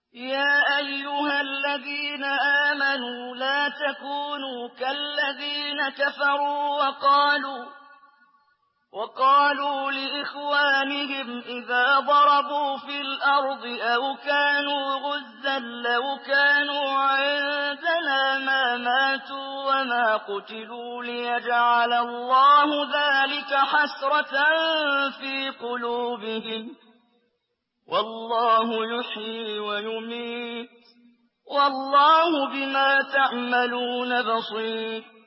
يا أيها الذين آمنوا لا تكونوا كالذين كفروا وقالوا لإخوانهم إذا ضربوا في الأرض أو كانوا غزا لو كانوا عندنا ما ماتوا وما قتلوا ليجعل الله ذلك حسرة في قلوبهم والله يحيي ويميت والله بما تعملون بصير